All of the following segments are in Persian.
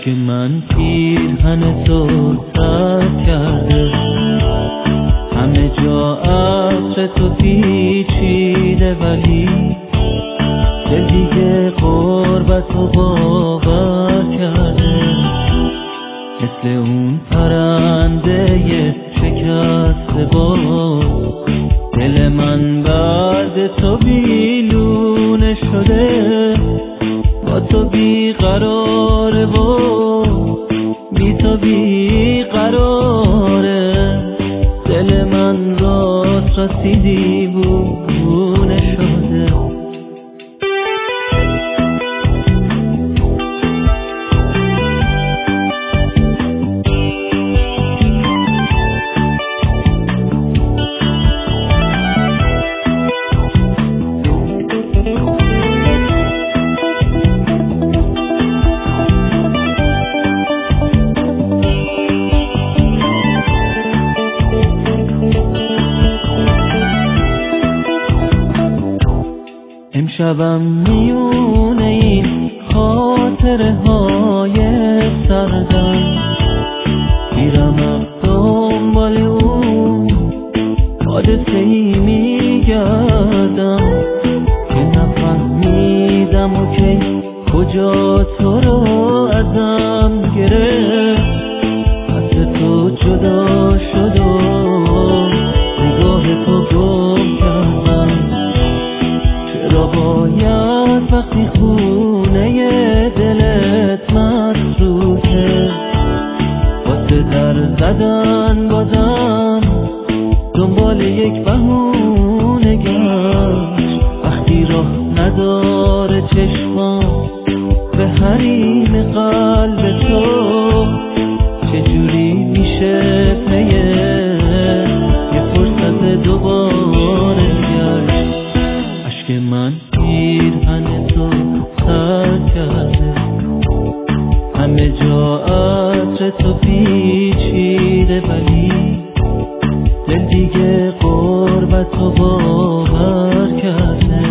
اشک من پیرهن تو سر کرده، همه جا عطر تو پیچیده، ولی دل دیگه غربت و باور کرده. مثل اون پرنده شکسته باز، دل من بعد تو بیلونه شده. با تو بیقراره و بی تو بیقراره، دل من راست راستی دیوونه شده. امشبم میونه این خاطره های سردم، میرم دنبال اون حادثه ای میگردم که نفهمیدم و که کجا تو رو ازم گرفت. از تو جدا شد و نگاه تو گم کردم. چرا باید وقتی خونه دلت مصروفه، واسه در زدن بازم دنبال یک بهونه گشت؟ وقتی راه نداره چشمام به حریم قلب تو، چجوری میشه پیه یه فرصت دوباره گشت؟ اشک من پیرهن تو سر کرده، همه جا عطر تو پیچیده، ولی دل دیگه غربت و باور کرده.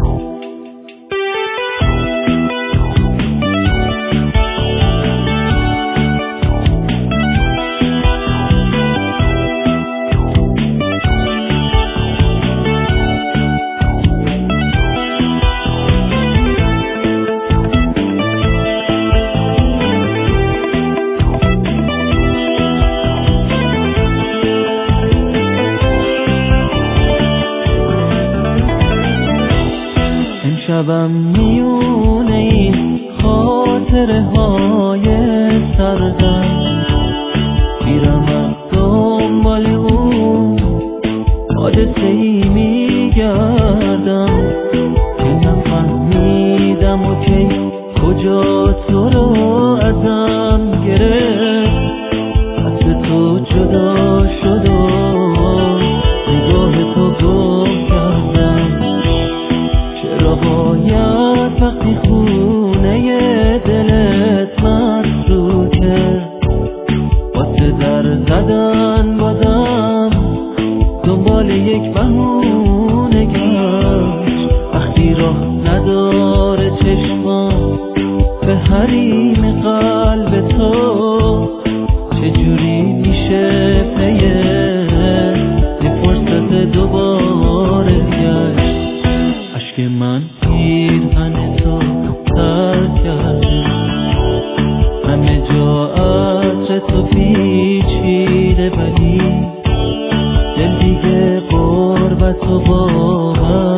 امشبم میونه این خاطره های سردم، میرم دنبال اون حادثه ای میگردم که نفهمیدم و که کجا تو رو ازم گرفت. از تو جدا شد و نگاه تو گم کردم. چرا باید وقتی خونه دلت مصروفه، واسه در زدن بازم دنبال یک بهونه گشت؟ وقتی راه نداره چشمام به حریم قلب تو، چجوری میشه پیه یه فرصت دوباره گشت؟ اشک من پیرهن تو سر کرده، همه جا عطر تو پیچیده، ولی دل دیگه غربت و باور